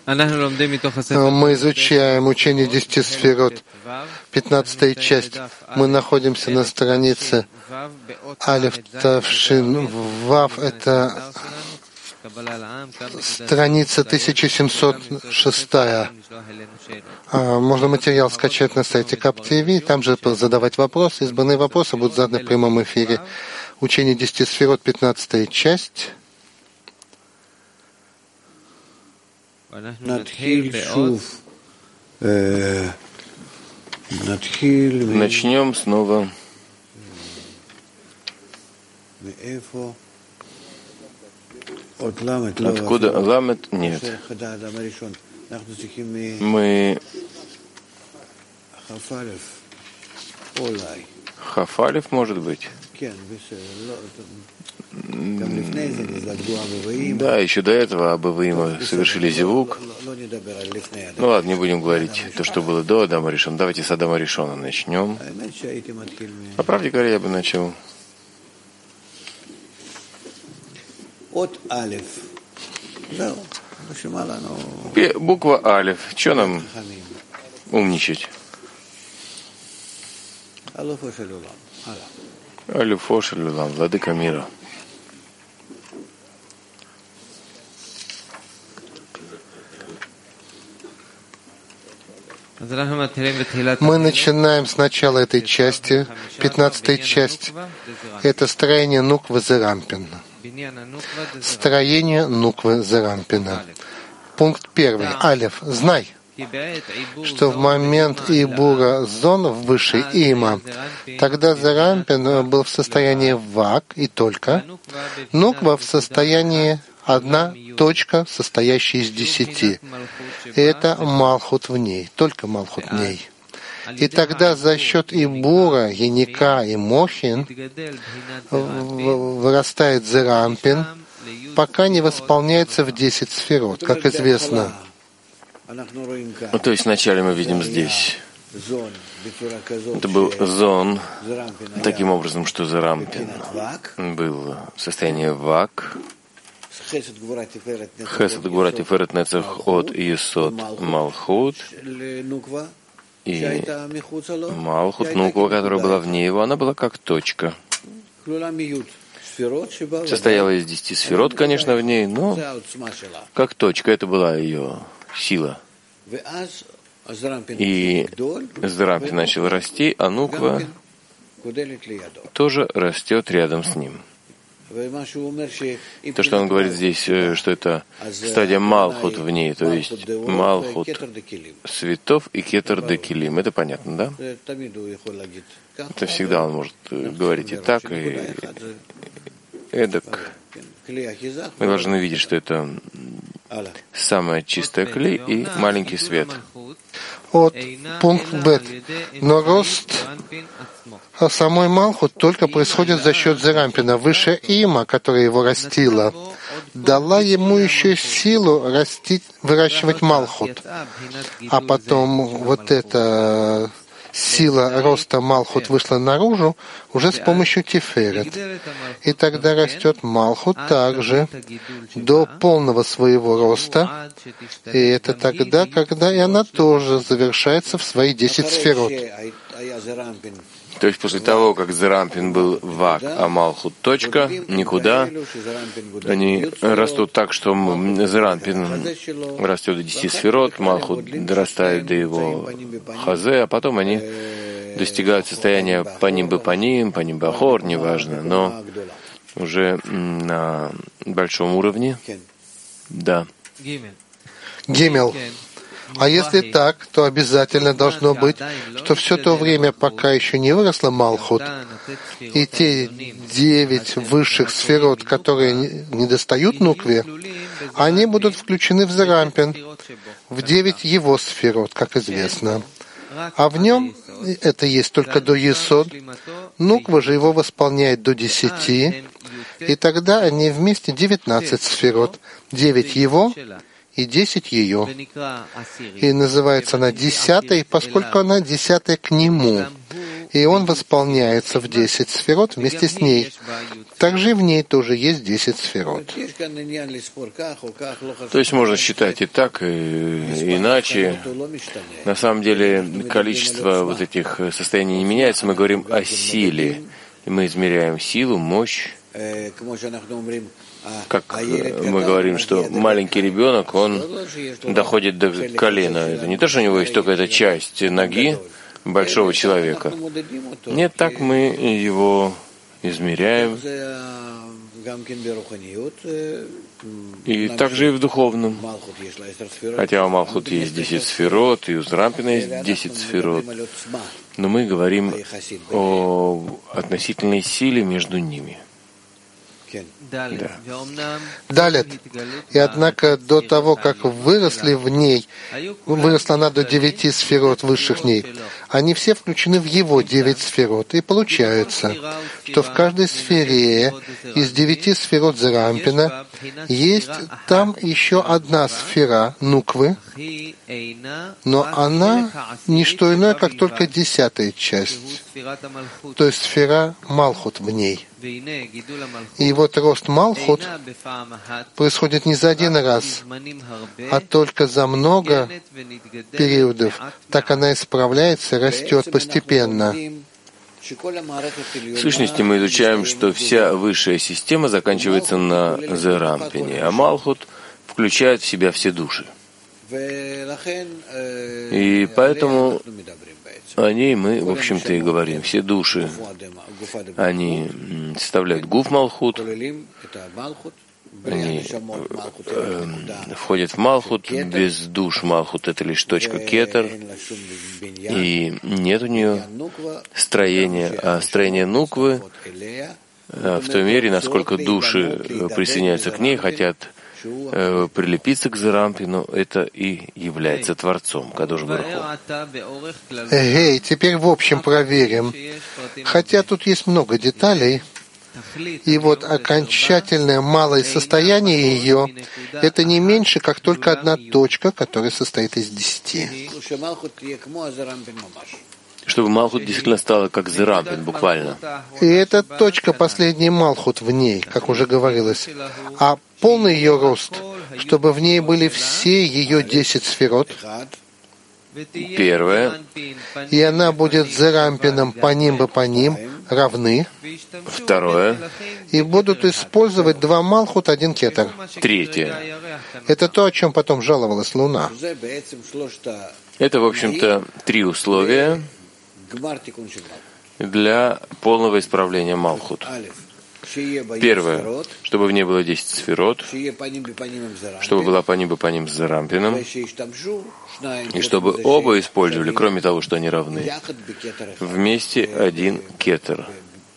Мы изучаем учение 10 сферот, 15-я часть. Мы находимся на странице Алеф Тавшин Вав. Это страница 1706. Можно материал скачать на сайте КАП ТВ, там же задавать вопросы. Избранные вопросы будут заданы в прямом эфире. Учение 10 сферот, 15-я часть. Начнем снова. Откуда ламет? Нет. Мы Хафалев, может быть? Да, еще до этого Абаваима совершили зивук. Ну ладно, не будем говорить то, что было до Адама Ришона. Давайте с Адама Ришона начнем. По правде говоря, я бы начал. Буква Алеф. Что нам умничать? Алюфо шелюлам, владыка мира. Мы начинаем с начала этой части, 15-я часть. Это строение Нуквы Зерампина. Строение Нуквы Зерампина. Пункт 1. Алеф. Знай, что в момент Ибура зон в высшей Има, тогда Зерампин был в состоянии вак и только, Нуква в состоянии одна точка, состоящая из 10. И это Малхут в ней, только Малхут в ней. И тогда за счет Ибура, Яника и Мохин вырастает Зерампин, пока не восполняется в 10 сферот, как известно. Ну, то есть вначале мы видим здесь. Это был зон, таким образом, что Зерампин был в состоянии вак. Хесед Гвура Тиферет Нецех от Иесод Малхут. И Малхут Нуква, которая была вне его, она была как точка. Состояла из 10 сферот, конечно, в ней, но как точка. Это была ее сила. И Зерампин начал расти, а Нуква тоже растет рядом с ним. То, что он говорит здесь, что это стадия Малхут в ней, то есть Малхут светов и Кетер де Килим. Это понятно, да? Это всегда он может говорить и так, и эдак. Мы должны видеть, что это самая чистая клей и маленький свет. Вот пункт Б. Но рост самой Малхут только происходит за счет Зерампина. Выше Има, которая его растила, дала ему еще силу выращивать Малхут. А потом вот эта сила роста Малхут вышла наружу уже с помощью Тиферет. И тогда растет Малхут также до полного своего роста. И это тогда, когда и она тоже завершается в свои 10 сферот. То есть после того, как Зерампин был вак, а Малхут точка, никуда, они растут так, что Зерампин растет до 10 сферот, Малхут дорастает до его хазе, а потом они достигают состояния паним бахор, неважно, но уже на большом уровне. Да. Гимел. А если так, то обязательно должно быть, что все то время, пока еще не выросла Малхут, и те 9 высших сферот, которые не достают Нукве, они будут включены в Зерампин, в 9 его сферот, как известно. А в нем это есть только до Есод, Нуква же его восполняет до 10, и тогда они вместе 19 сферот, 9 его и 10 ее. И называется она 10-й, поскольку она 10-я к нему. И он восполняется в 10 сферот вместе с ней. также в ней тоже есть 10 сферот. То есть можно считать и так, и иначе. На самом деле количество вот этих состояний не меняется. Мы говорим о силе. И мы измеряем силу, мощь. Как мы говорим, что маленький ребенок, он доходит до колена. Это не то, что у него есть только эта часть ноги большого человека. Нет, так мы его измеряем. И также и в духовном. Хотя у Малхут есть 10 сферот, и у Зерампина есть 10 сферот. Но мы говорим о относительной силе между ними. Да. Далее. И однако до того, как выросли в ней, выросла она до 9 сферот высших ней, они все включены в его 9 сферот. И получается, что в каждой сфере из 9 сферот Зерампина есть там еще одна сфера нуквы, но она не что иное, как только 10-я часть, то есть сфера Малхут в ней. И вот рост Малхут происходит не за один раз, а только за много периодов. Так она исправляется, растет постепенно. В сущности, мы изучаем, что вся высшая система заканчивается на Зерампине, а Малхут включает в себя все души. И поэтому о ней мы, в общем-то, и говорим. Все души, они составляют гуф Малхут, они входят в Малхут, без душ Малхут — это лишь точка кетер, и нет у нее строения, а строение нуквы в той мере, насколько души присоединяются к ней, хотят прилепиться к Зерампину, это и является Творцом, Кадош Барух Ху. Теперь в общем проверим. Хотя тут есть много деталей, и вот окончательное малое состояние ее — это не меньше, как только одна точка, которая состоит из 10. Чтобы Малхут действительно стала как Зерампин, буквально. И эта точка последний Малхут в ней, как уже говорилось. А полный ее рост, чтобы в ней были все ее 10 сферот. Первое. И она будет Зерампином по ним равны. Второе. И будут использовать 2 Малхут, 1 кетер. Третье. Это то, о чем потом жаловалась Луна. Это, в общем-то, 3 условия для полного исправления Малхут. Первое, чтобы в ней было 10 сферот, чтобы была паним с Зерампином, и чтобы оба использовали, кроме того, что они равны, вместе 1 кетер.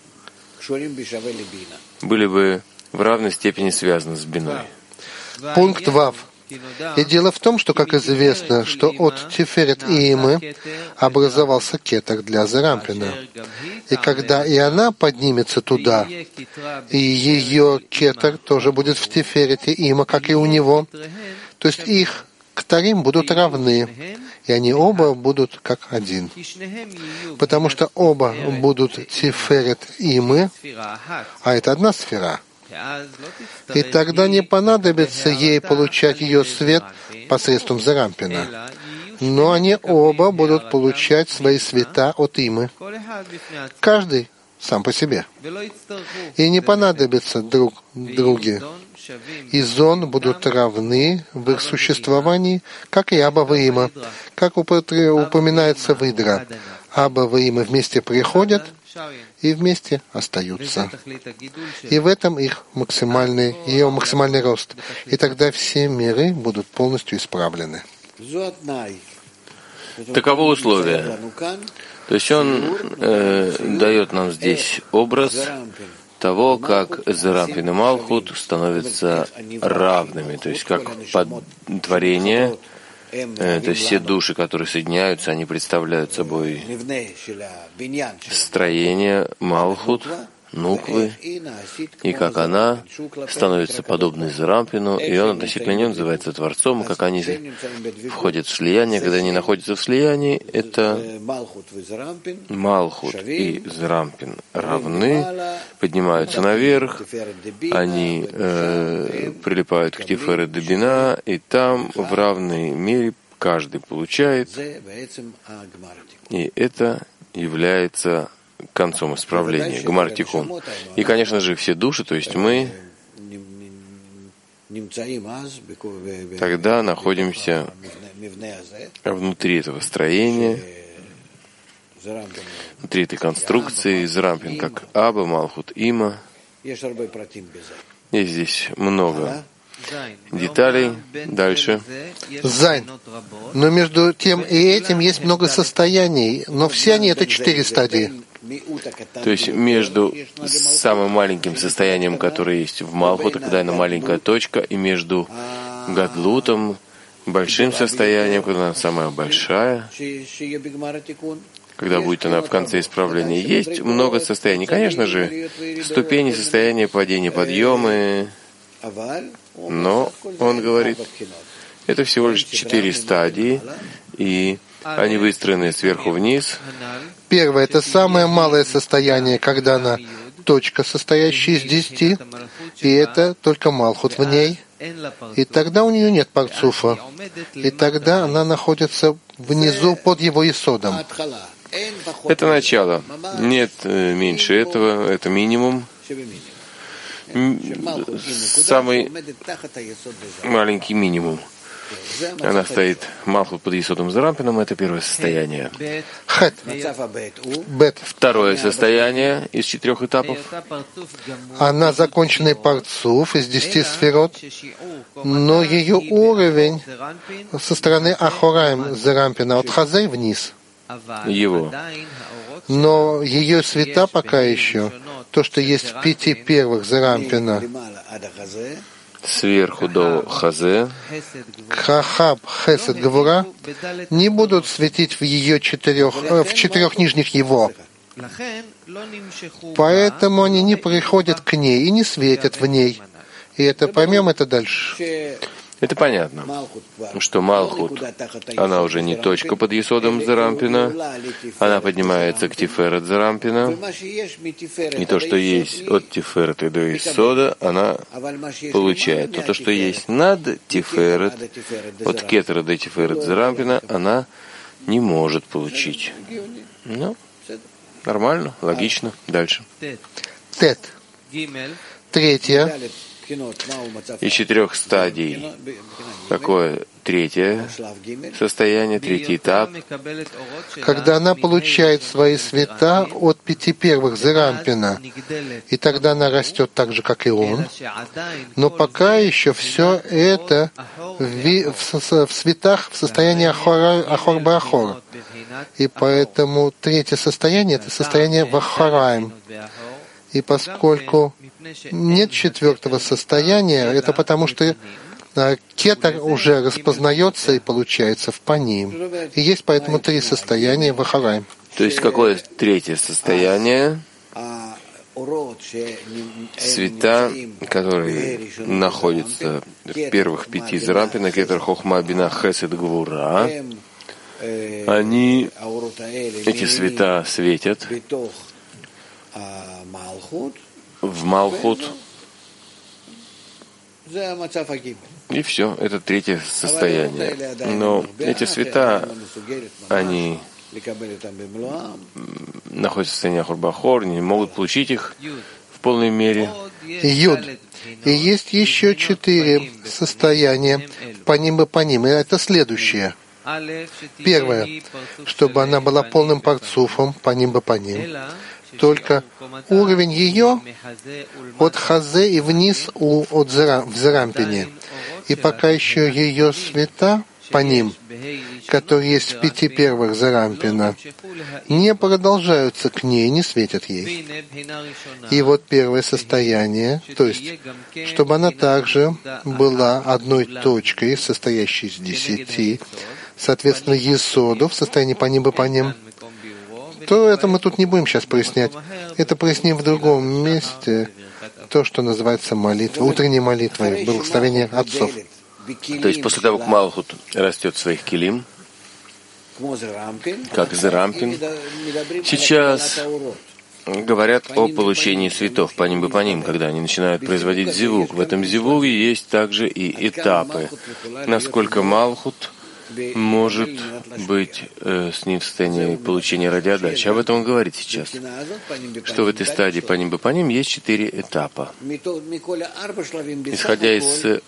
Были бы в равной степени связаны с биной. Пункт Вав. И дело в том, что, как известно, что от Тиферет и Имы образовался кетер для Зерампина. И когда и она поднимется туда, и ее кетер тоже будет в Тиферете Има, как и у него, то есть их ктарим будут равны, и они оба будут как один. Потому что оба будут Тиферет Имы, а это одна сфера. И тогда не понадобится ей получать ее свет посредством Зерампина. Но они оба будут получать свои света от Имы. Каждый сам по себе. И не понадобится друг друге. И зон будут равны в их существовании, как и Аба и Има. Как упоминается в Идра. Аба и Има вместе приходят и вместе остаются. И в этом ее максимальный рост. И тогда все миры будут полностью исправлены. Таково условие. То есть он дает нам здесь образ того, как Зерампин и Малхут становятся равными, то есть как творение. То есть все души, которые соединяются, они представляют собой строение Малхут, нуквы, и как она становится подобной Зерампину, и он относительно нее называется Творцом, как они входят в слияние. Когда они находятся в слиянии, это Малхут и Зерампин равны, поднимаются наверх, они прилипают к Тиферет де Бина, и там в равной мере каждый получает, и это является концом исправления, Гмар Тикун. И, конечно же, все души, то есть мы, тогда находимся внутри этого строения, внутри этой конструкции, Зерампин как Аба, Малхут, Има. Есть здесь много деталей. Дальше. Зайн. Но между тем и этим есть много состояний, но все они — это 4 стадии. То есть между самым маленьким состоянием, которое есть в Малхуте, когда она маленькая точка, и между Гадлутом, большим состоянием, когда она самая большая, когда будет она в конце исправления. Есть много состояний. Конечно же, ступени, состояния, падения, подъемы. Но, он говорит, это всего лишь 4 стадии, и они выстроены сверху вниз. Первое — это самое малое состояние, когда она точка, состоящая из 10, и это только Малхут в ней. И тогда у нее нет парцуфа, и тогда она находится внизу под его исодом. Это начало. Нет меньше этого, это минимум. Самый маленький минимум. Она стоит Малхут под Есодом Зерампином, это первое состояние. Хэт. Бет. Второе состояние из 4 этапов. Она законченный парцуф из 10 сферот, но ее уровень со стороны Ахораим Зерампина от Хазей вниз. Его. Но ее света пока еще, то, что есть в 5 первых Зерампина, сверху до Хазе, Хахаб, Хесед, Гвура, не будут светить в ее 4 нижних его. Поэтому они не приходят к ней и не светят в ней. И это поймем это дальше. Это понятно, что Малхут, она уже не точка под Есодом Зерампина, она поднимается к Тиферет Зерампина, и то, что есть от Тиферета до Есода, она получает. Но то, что есть над Тиферет, от Кетера до Тиферет Зерампина, она не может получить. Ну, нормально, логично. Дальше. Тет. Третье. Из 4 стадий. Такое третье состояние, третий этап. Когда она получает свои света от 5 первых Зерампина, и тогда она растет так же, как и он. Но пока еще все это в светах в состоянии Ахор-Бахор. И поэтому третье состояние — это состояние Вахараим. И поскольку нет 4 состояния, это потому что кетер уже распознается и получается в паним. И есть поэтому 3 состояния в Ахараим. То есть какое третье состояние? Света, которые находятся в первых 5 Зерампина, Кетер, Хохма, Бина, Хесед, Гвура, они, эти света светят в Малхут, и все, это третье состояние. Но эти света, они находятся в состоянии Ахор-Бахор, не могут получить их в полной мере. Юд. И есть еще 4 состояния паним и паним. И это следующее. Первое, чтобы она была полным парцуфом, паним бы паним. Только уровень ее от Хазе и вниз в Зерампине. И пока еще ее света по ним, которые есть в 5 первых Зерампина, не продолжаются к ней, не светят ей. И вот первое состояние, то есть, чтобы она также была одной точкой, состоящей из 10, соответственно, Есоду в состоянии по ним, то это мы тут не будем сейчас прояснять. Это проясним в другом месте, то, что называется молитва, утренней молитвой, благословение отцов. То есть после того, как Малхут растет в своих килим, как Зерампин, сейчас говорят о получении цветов по ним, когда они начинают производить зивук. В этом зивуге есть также и этапы, насколько Малхут может быть с ним в состоянии получения радиоотдачи. Об этом он говорит сейчас, что в этой стадии по ним есть 4 этапа. Исходя из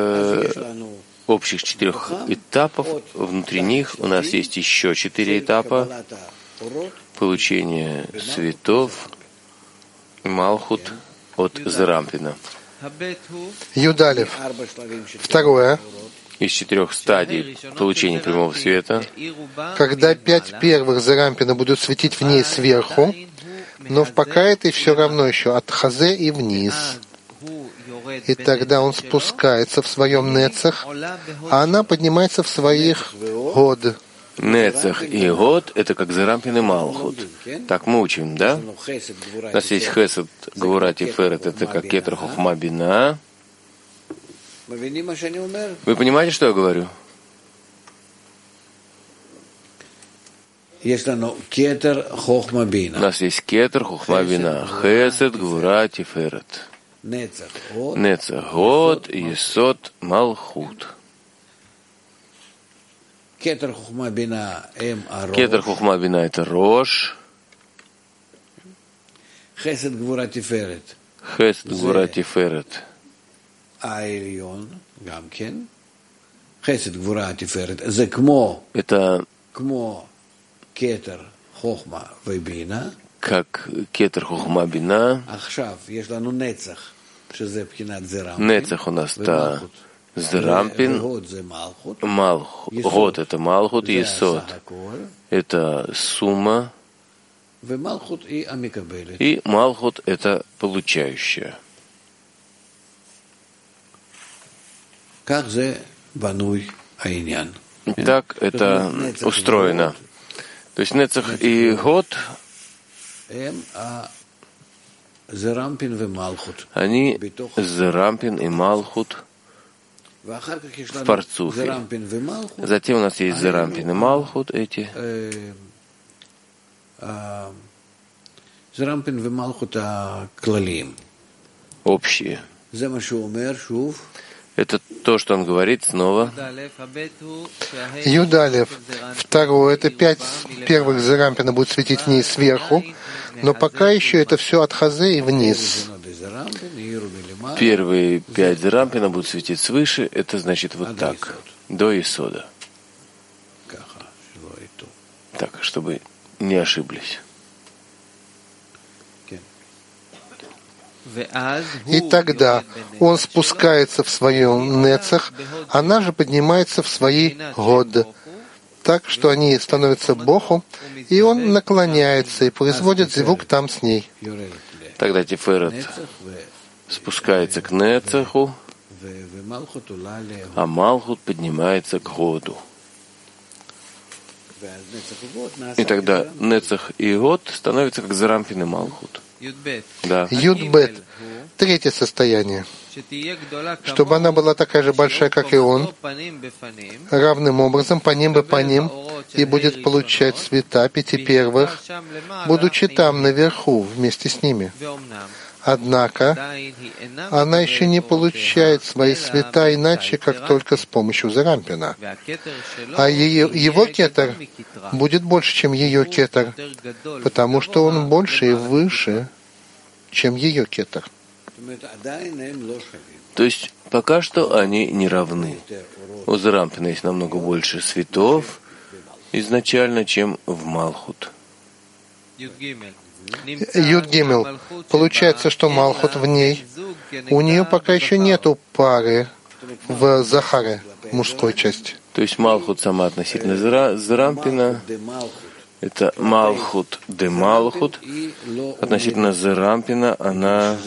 общих 4 этапов, внутри них у нас есть еще 4 этапа получения цветов Малхут от Зерампина. Юдалев. Второе. Из 4 стадий получения прямого света. Когда 5 первых Зерампина будут светить в ней сверху, но в покаятой все равно еще от Хазе и вниз. И тогда он спускается в своем нецах, а она поднимается в своих год. Нецах и год — это как Зерампин и Малхут. Так мы учим, да? У нас есть Хесед, Гвура, Тиферет, это как Кетер, Хохма, Бина. Вы понимаете, что я говорю? У нас есть Кетер, Хохма, Бина, Хесед, Гвура, Тиферет. Нецах, год, Есод, Малхут. Кетер Хохма Бина — это Рош. Хесед Гвура Тиферет. Это как Кетер Хохма Бина. Нецах у нас это Зерампин, Малхут — это Малхут, Есод — это сумма, и Малхут — это получающая. Так это устроено. То есть Нецах и Год, они Зерампин и Малхут в Парцуфе. Затем у нас есть Зерампин и Малхут эти. Общие. Это то, что он говорит снова. Юдалев. Второе. Это 5 первых Зерампина будут светить в ней сверху, но пока еще это все от Хазе и вниз. Первые 5 Зерампина будут светить свыше, это значит вот так, до Исода. Так, чтобы не ошиблись. И тогда он спускается в своем нецах, она же поднимается в свои год, так что они становятся Боху, и он наклоняется и производит звук там с ней. Тогда Тиферет спускается к Нецаху, а Малхут поднимается к Году. И тогда Нецах и Год становятся как Зерампин и Малхут. Да. Юдбет. Третье состояние. Чтобы она была такая же большая, как и он, равным образом, по ним, и будет получать света 5 первых, будучи там наверху вместе с ними. Однако она еще не получает свои света иначе, как только с помощью Зерампина. А его кетер будет больше, чем ее кетер, потому что он больше и выше, чем ее кетер. То есть пока что они не равны. У Зерампина есть намного больше светов изначально, чем в Малхут. Юд-Гимел. Получается, что Малхут в ней. У нее пока еще нету пары в Захаре, мужской части. То есть Малхут сама относительно Зерампина. Это Малхут де Малхут. Относительно Зерампина она...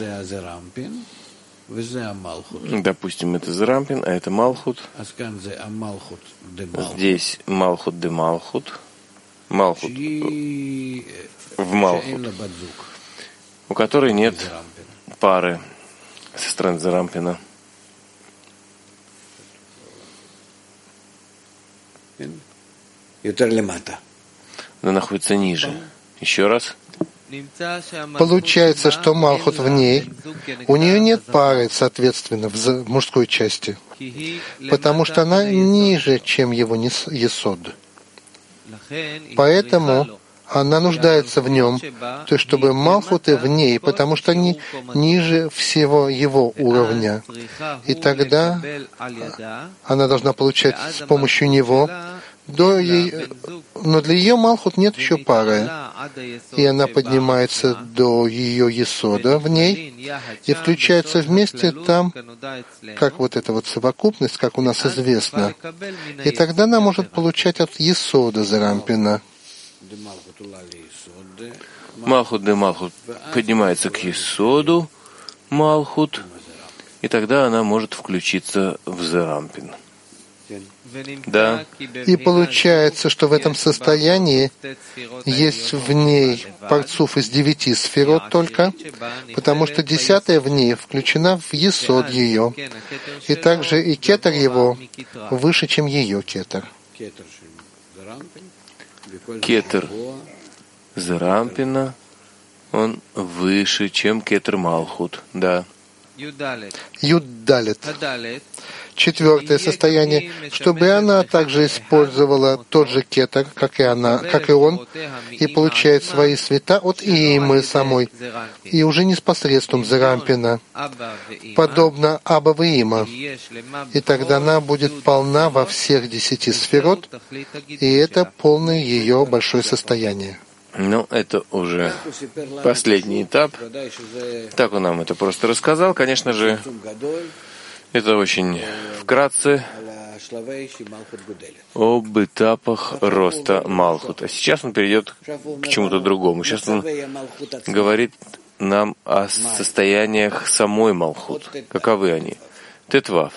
Допустим, это Зерампин, а это Малхут. Здесь Малхут де Малхут. Малхут, в Малхут, у которой нет пары со стороны Зарампина. Она находится ниже. Еще раз. Получается, что Малхут в ней, у нее нет пары, соответственно, в мужской части, потому что она ниже, чем его Есод. Поэтому она нуждается в нем, то есть чтобы Малхут и в ней, потому что они ниже всего его уровня. И тогда она должна получать с помощью него, но для ее Малхут нет еще пары. И она поднимается до ее Есода в ней и включается вместе там, как вот эта вот совокупность, как у нас известно. И тогда она может получать от Есода Зарампина. Малхут де Малхут поднимается к Есоду Малхут, и тогда она может включиться в Зарампин. Да. И получается, что в этом состоянии есть в ней парцуф из 9 сферот только, потому что 10-я в ней включена в Есод ее. И также и кетер его выше, чем ее кетер. Кетер Зарампина, он выше, чем кетер Малхут. Да. Юд-далет. 4-е состояние, чтобы она также использовала тот же кетер, как и он, и получает свои света от Иимы самой, и уже не с посредством Зарампина, подобно Аба Виима. И тогда она будет полна во всех 10 сферот, и это полное ее большое состояние. Ну, это уже последний этап. Так он нам это просто рассказал. Конечно же, это очень вкратце об этапах роста Малхут. А сейчас он перейдет к чему-то другому. Сейчас он говорит нам о состояниях самой Малхут. Каковы они? Тетвав.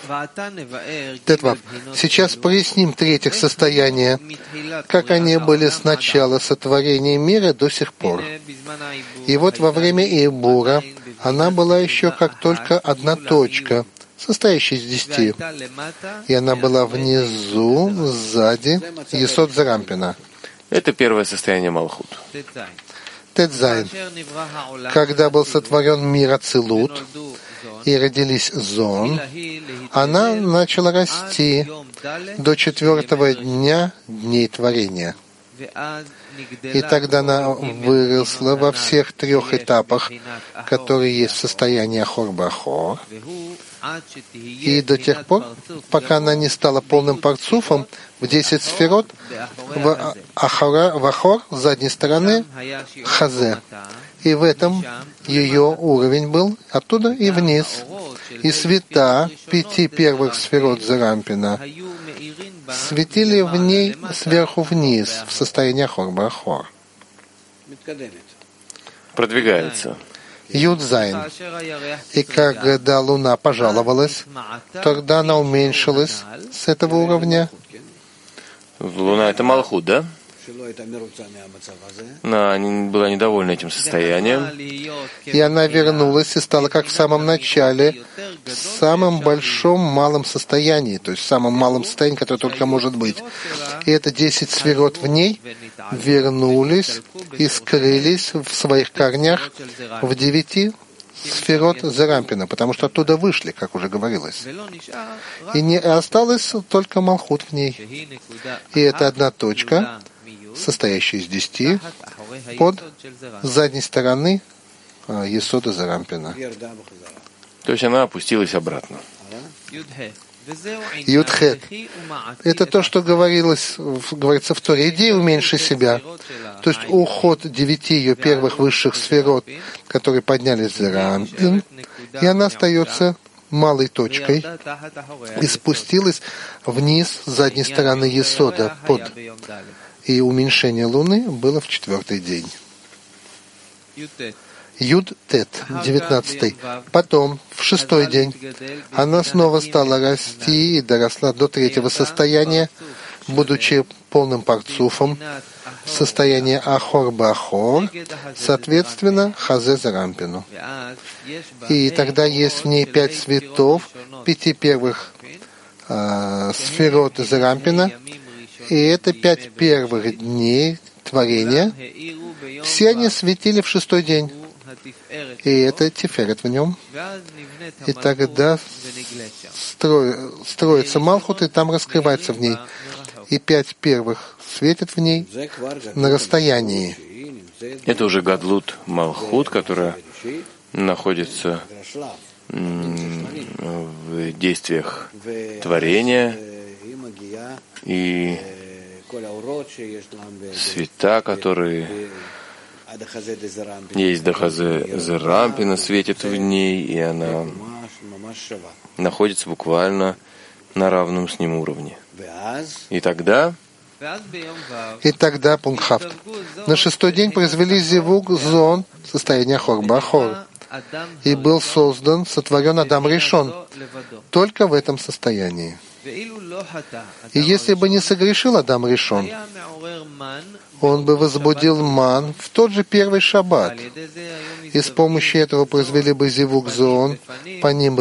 Сейчас поясним 3-х состояния, как они были с начала сотворения мира до сих пор. И вот во время Иебура она была еще как только одна точка, состоящая из 10. И она была внизу, сзади, Есод Зарампина. Это первое состояние Малхут. Тет-Зайн. Когда был сотворен мир Ацилут, и родились Зон, она начала расти до 4-го дня дней творения. И тогда она выросла во всех 3 этапах, которые есть в состоянии Ахор-Бахор, и до тех пор, пока она не стала полным парцуфом, в 10 сферот, в Ахор, с задней стороны, Хазе. И в этом ее уровень был оттуда и вниз. И света 5 первых сферот Зарампина светили в ней сверху вниз, в состоянии Ахор-Бахор. Продвигается. Юд-Зайн. И когда Луна пожаловалась, тогда она уменьшилась с этого уровня. Луна — это Малхут, да? Она была недовольна этим состоянием. И она вернулась и стала, как в самом начале, в самом большом малом состоянии, то есть в самом малом состоянии, которое только может быть. И это 10 сферот в ней вернулись и скрылись в своих корнях в 9 сферот Зарампина, потому что оттуда вышли, как уже говорилось. И не осталось только Малхут в ней. И это одна точка, состоящая из 10, под задней стороны Есода Зарампина. То есть она опустилась обратно. Юдхет. Это то, что говорится в Торе. Иди и уменьши себя. То есть уход 9 ее первых высших сферот, которые поднялись за Зарампин, и она остается малой точкой и спустилась вниз с задней стороны Есода под. И уменьшение Луны было в 4-й день. Юд-Тет, 19-й. Потом, в 6-й день, она снова стала расти и доросла до 3-го состояния, будучи полным парцуфом, состояние Ахор Бахор, соответственно, Хазе Зарампину. И тогда есть в ней 5 цветов, 5 первых сферот Зарампина, и это 5 первых дней творения. Все они светили в 6-й день. И это Тиферет в нем. И тогда строится Малхут, и там раскрывается в ней. И 5 первых светят в ней на расстоянии. Это уже Гадлут Малхут, которая находится в действиях творения, и цвета, которые есть Дахазе Зарампина, светит в ней, и она находится буквально на равном с ним уровне. И тогда Пункхафт. На 6-й день произвели зевук зон, состояние Ахор-Бахор, и был сотворен Адам Ришон, только в этом состоянии. И если бы не согрешил Адам Ришон, он бы возбудил ман в тот же первый шаббат, и с помощью этого произвели бы зевук зон, по ним,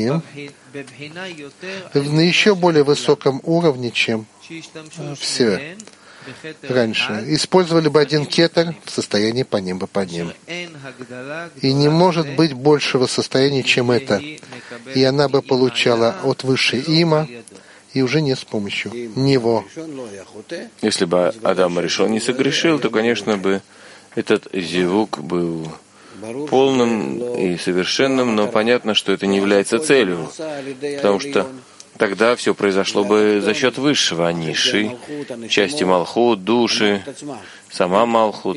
на еще более высоком уровне, чем все раньше. Использовали бы один кетер в состоянии по ним. И не может быть большего состояния, чем это. И она бы получала от высшей има, и уже не с помощью него. Если бы Адам Ришон не согрешил, то, конечно бы, этот зевук был полным и совершенным, но понятно, что это не является целью, потому что тогда все произошло бы за счет высшего, а низшей части Малхут, души, сама Малхут,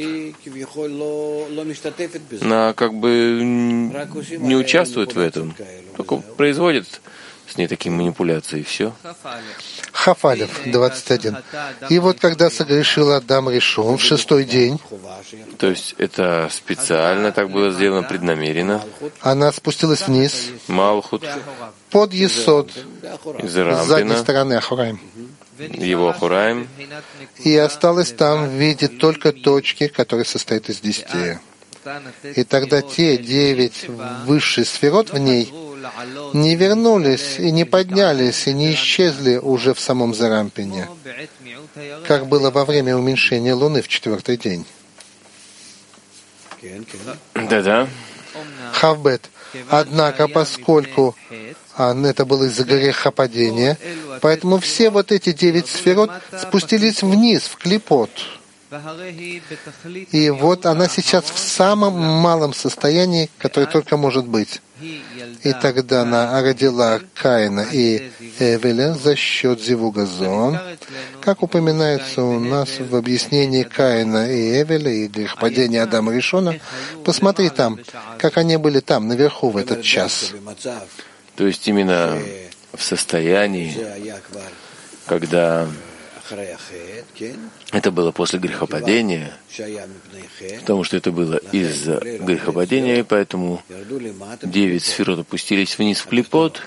она как бы не участвует в этом, только производит с ней такие манипуляции, и все. Хафалев, 21. И вот когда согрешил Адам Ришон в 6-й день, то есть это специально так было сделано, преднамеренно, она спустилась вниз, Малхут, под Есод, из с задней Рампина, стороны Ахураим, его Ахураим, и осталась там в виде только точки, которая состоит из 10. И тогда те 9 высших сферот в ней не вернулись и не поднялись и не исчезли уже в самом Зарампине, как было во время уменьшения Луны в 4-й день. Да-да. Хавбет. Однако, поскольку это было из-за грехопадения, поэтому все вот эти 9 сферот спустились вниз, в клипот. И вот она сейчас в самом малом состоянии, которое только может быть. И тогда она родила Каина и Эвеля за счет зевуга зон, как упоминается у нас в объяснении Каина и Эвеля и грехопадения Адама Ришона. Посмотри там, как они были там, наверху, в этот час. То есть именно в состоянии, когда это было после грехопадения, потому что это было из-за грехопадения, и поэтому 9 сферот опустились вниз в клипот,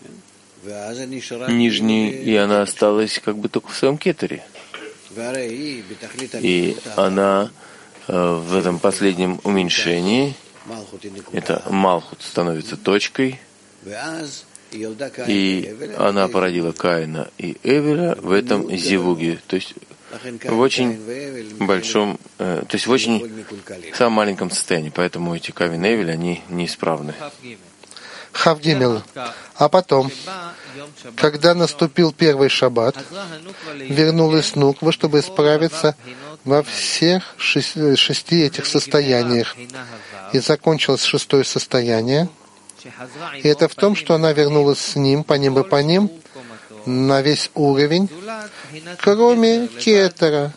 нижний, и она осталась как бы только в своем кетере. И она в этом последнем уменьшении, это Малхут становится точкой, и она породила Каина и Эвеля в этом зевуге, то есть в очень большом, то есть в очень самом маленьком состоянии, поэтому эти Каин и Эвель, они неисправны. Хавгимел. А потом, когда наступил первый шаббат, вернулась Нуква, чтобы исправиться во всех 6 этих состояниях, и закончилось 6-е состояние. И это в том, что она вернулась с ним, по ним, на весь уровень, кроме кетера,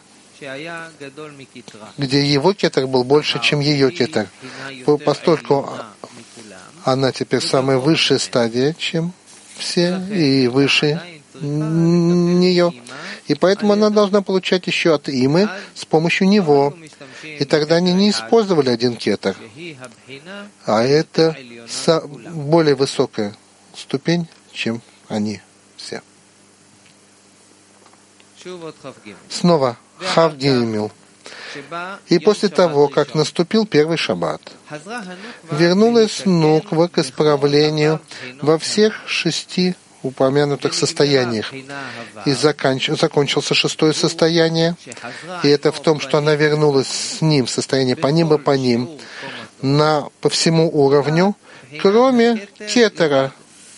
где его кетер был больше, чем ее кетер, поскольку она теперь самая высшая стадия, чем все, и выше нее. И поэтому она должна получать еще от Имы с помощью него. И тогда они не использовали один кетер. А это более высокая ступень, чем они все. Снова Хав Гимел. И после того, как наступил первый шаббат, вернулась Нуква к исправлению во всех 6 упомянутых состояниях. И закончился 6-е состояние. И это в том, что она вернулась с ним, состояние по ним и по ним, по всему уровню, кроме кетера,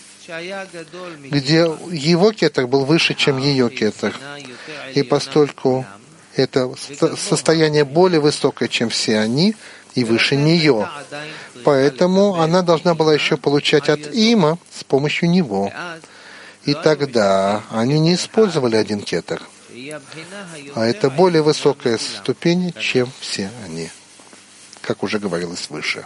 где его кетер был выше, чем ее кетер. И поскольку это состояние более высокое, чем все они, и выше нее. Поэтому она должна была еще получать от Има с помощью него. И тогда они не использовали один кетер. А это более высокая ступень, чем все они, как уже говорилось выше.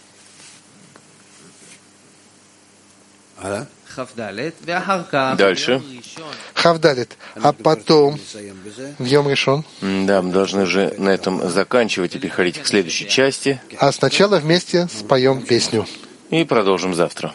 Дальше. Хавдалит. А потом в Йом Ришон. Да, мы должны же на этом заканчивать и переходить к следующей части. А сначала вместе споем песню. И продолжим завтра.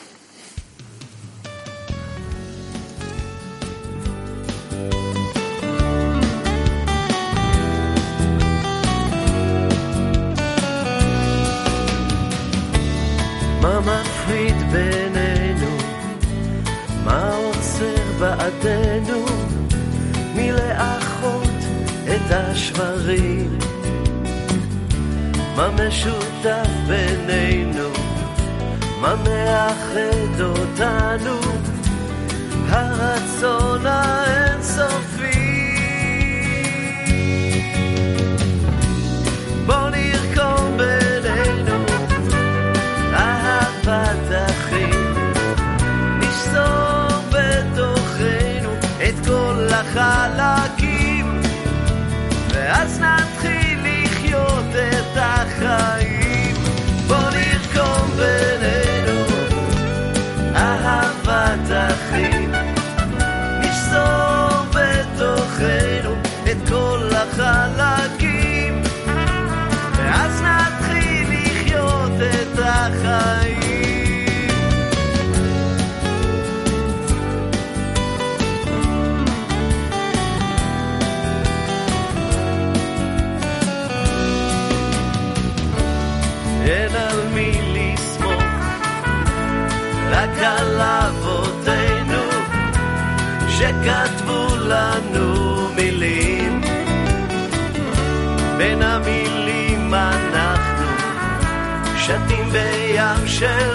בעדנו מלאחות את השברים מה משותף בינינו מה מאחד אותנו הרצון האינסופי בוא נרקום בינינו אהבת אחים נשזור בתוכנו את כל החלקים ואז נתחיל לחיות את החיים בוא נרקום בינינו אהבת אחים נשזור בתוכנו את כל החלקים ואז נתחיל לחיות את החיים אין על מי לסמוך, רק על אבותינו שכתבו לנו מילים בין המילים אנחנו שתים בים של